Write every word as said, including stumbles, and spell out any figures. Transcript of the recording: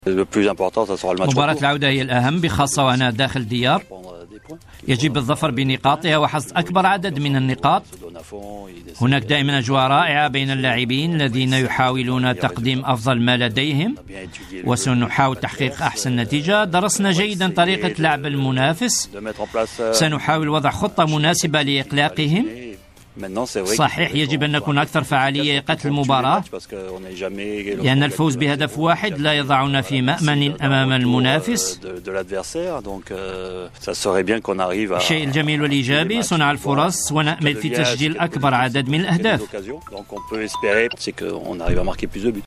مباراة العودة هي الأهم، بخاصة وأنا داخل ديار. يجب الظفر بنقاطها وحصد أكبر عدد من النقاط. هناك دائما أجواء رائعة بين اللاعبين الذين يحاولون تقديم أفضل ما لديهم، وسنحاول تحقيق أحسن نتيجة. درسنا جيدا طريقة لعب المنافس، سنحاول وضع خطة مناسبة لإقلاقهم. صحيح يجب أن نكون أكثر فعالية لقتل المباراة، لأن الفوز بهدف واحد لا يضعنا في مأمن أمام المنافس. الشيء الجميل والإيجابي صنع الفرص، ونأمل في تسجيل أكبر عدد من الأهداف.